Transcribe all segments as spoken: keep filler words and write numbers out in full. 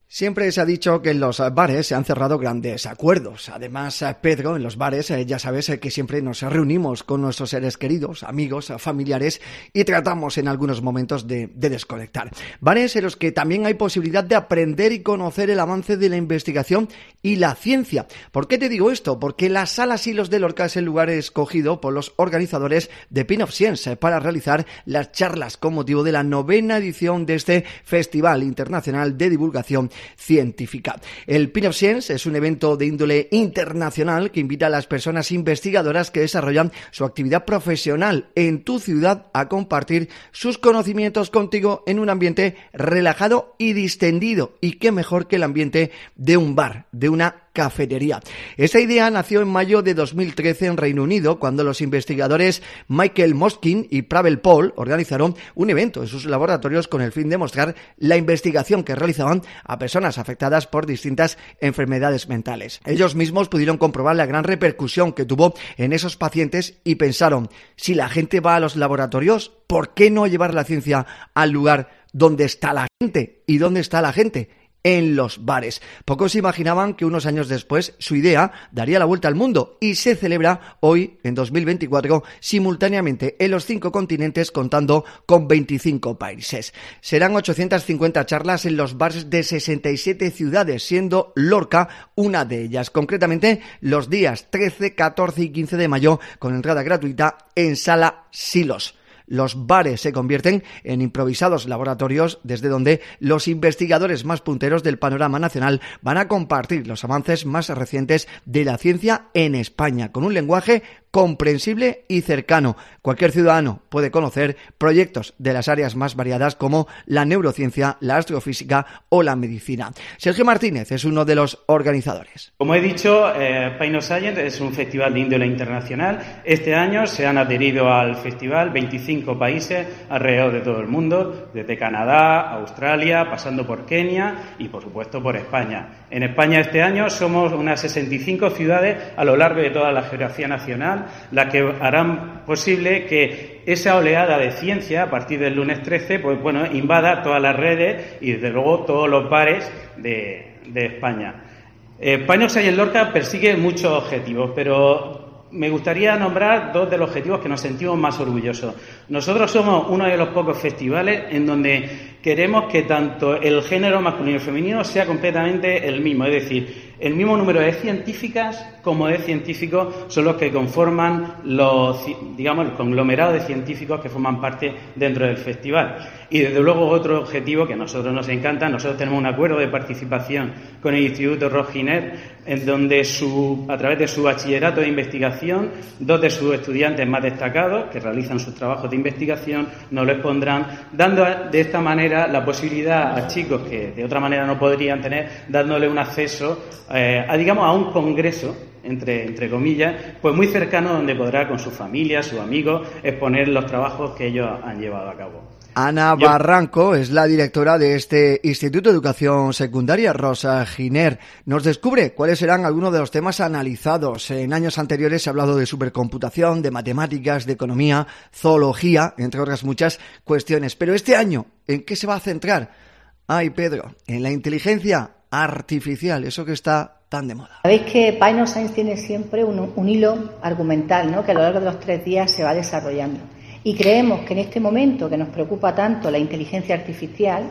Siempre se ha dicho que en los bares se han cerrado grandes acuerdos. Además, Pedro, en los bares ya sabes que siempre nos reunimos con nuestros seres queridos, amigos, familiares y tratamos en algunos momentos de, de desconectar. Bares en los que también hay posibilidad de aprender y conocer el avance de la investigación y la ciencia. ¿Por qué te digo esto? Porque la Sala Silos de Lorca es el lugar escogido por los organizadores de Pin of Science para realizar las charlas con motivo de la novena edición de este Festival Internacional de Divulgación Científica. El Pin of Science es un evento de índole internacional que invita a las personas investigadoras que desarrollan su actividad profesional en tu ciudad a compartir sus conocimientos contigo en un ambiente relajado y distendido. Y qué mejor que el ambiente de un bar, de una cafetería. Esta idea nació en mayo de dos mil trece en Reino Unido, cuando los investigadores Michael Moskin y Pavel Paul organizaron un evento en sus laboratorios con el fin de mostrar la investigación que realizaban a personas afectadas por distintas enfermedades mentales. Ellos mismos pudieron comprobar la gran repercusión que tuvo en esos pacientes y pensaron, si la gente va a los laboratorios, ¿por qué no llevar la ciencia al lugar donde está la gente? ¿Y dónde está la gente? En los bares. Pocos imaginaban que unos años después su idea daría la vuelta al mundo y se celebra hoy, en dos mil veinticuatro, simultáneamente en los cinco continentes, contando con veinticinco países. Serán ochocientas cincuenta charlas en los bares de sesenta y siete ciudades, siendo Lorca una de ellas, concretamente los días trece, catorce y quince de mayo, con entrada gratuita en Sala Silos. Los bares se convierten en improvisados laboratorios desde donde los investigadores más punteros del panorama nacional van a compartir los avances más recientes de la ciencia en España, con un lenguaje comprensible y cercano. Cualquier ciudadano puede conocer proyectos de las áreas más variadas como la neurociencia, la astrofísica o la medicina. Sergio Martínez es uno de los organizadores. Como he dicho, eh, Pin of Science es un festival de índole internacional. Este año se han adherido al festival veinticinco países alrededor de todo el mundo, desde Canadá, Australia, pasando por Kenia y, por supuesto, por España. En España este año somos unas sesenta y cinco ciudades a lo largo de toda la geografía nacional, las que harán posible que esa oleada de ciencia a partir del lunes trece pues bueno invada todas las redes y desde luego todos los bares de, de España. Eh, Pin of Science Lorca persigue muchos objetivos, pero me gustaría nombrar dos de los objetivos que nos sentimos más orgullosos. Nosotros somos uno de los pocos festivales en donde queremos que tanto el género masculino y femenino sea completamente el mismo, es decir, el mismo número de científicas como de científicos son los que conforman los, digamos, el conglomerado de científicos que forman parte dentro del festival. Y desde luego otro objetivo que a nosotros nos encanta, nosotros tenemos un acuerdo de participación con el Instituto Roig Giner, en donde su, a través de su bachillerato de investigación, dos de sus estudiantes más destacados que realizan sus trabajos de investigación nos lo expondrán, dando de esta manera la posibilidad a chicos que de otra manera no podrían tener, dándole un acceso eh, a, digamos, a un congreso, entre, entre comillas, pues muy cercano, donde podrá con su familia, sus amigos, exponer los trabajos que ellos han llevado a cabo. Ana Yo... Barranco es la directora de este Instituto de Educación Secundaria, Roig Giner. Nos descubre cuáles serán algunos de los temas analizados. En años anteriores se ha hablado de supercomputación, de matemáticas, de economía, zoología, entre otras muchas cuestiones. Pero este año, ¿en qué se va a centrar? Ay, Pedro, en la inteligencia artificial, eso que está tan de moda. Sabéis que Pin of Science tiene siempre un, un hilo argumental, ¿no?, que a lo largo de los tres días se va desarrollando. Y creemos que en este momento que nos preocupa tanto la inteligencia artificial,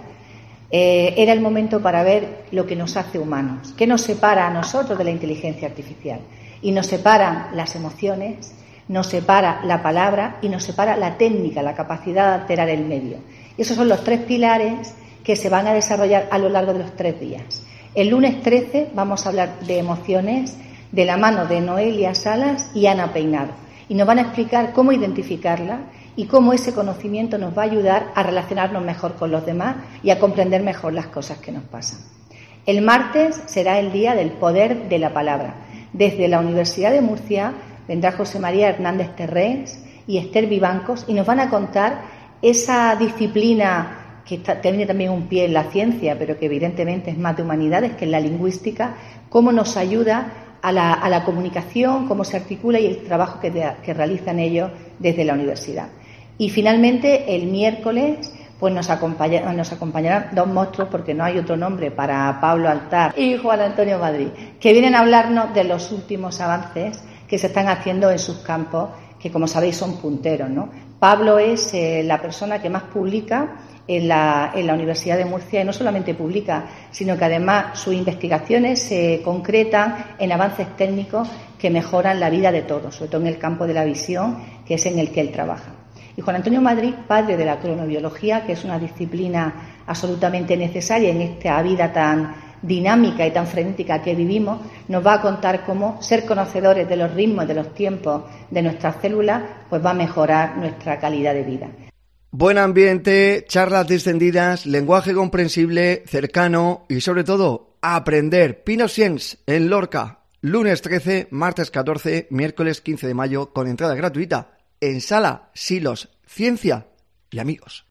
eh, era el momento para ver lo que nos hace humanos, qué nos separa a nosotros de la inteligencia artificial. Y nos separan las emociones, nos separa la palabra y nos separa la técnica, la capacidad de alterar el medio. Y esos son los tres pilares que se van a desarrollar a lo largo de los tres días. El lunes trece vamos a hablar de emociones de la mano de Noelia Salas y Ana Peinado. Y nos van a explicar cómo identificarla y cómo ese conocimiento nos va a ayudar a relacionarnos mejor con los demás y a comprender mejor las cosas que nos pasan. El martes será el día del poder de la palabra. Desde la Universidad de Murcia vendrá José María Hernández Terrés y Esther Vivancos y nos van a contar esa disciplina que está, tiene también un pie en la ciencia, pero que evidentemente es más de humanidades, que es la lingüística, cómo nos ayuda a la, a la comunicación, cómo se articula y el trabajo que, de, que realizan ellos desde la universidad. Y finalmente, el miércoles pues nos, acompaña, nos acompañarán dos monstruos, porque no hay otro nombre para Pablo Altar y Juan Antonio Madrid, que vienen a hablarnos de los últimos avances que se están haciendo en sus campos, que como sabéis son punteros, ¿no? Pablo es eh, la persona que más publica en la, en la Universidad de Murcia, y no solamente publica, sino que además sus investigaciones se concretan en avances técnicos que mejoran la vida de todos, sobre todo en el campo de la visión, que es en el que él trabaja. Y Juan Antonio Madrid, padre de la cronobiología, que es una disciplina absolutamente necesaria en esta vida tan dinámica y tan frenética que vivimos, nos va a contar cómo ser conocedores de los ritmos, de los tiempos de nuestras células, pues va a mejorar nuestra calidad de vida. Buen ambiente, charlas distendidas, lenguaje comprensible, cercano y sobre todo aprender. Pinoscience en Lorca, lunes trece, martes catorce, miércoles quince de mayo, con entrada gratuita en Sala Silos, Ciencia y Amigos.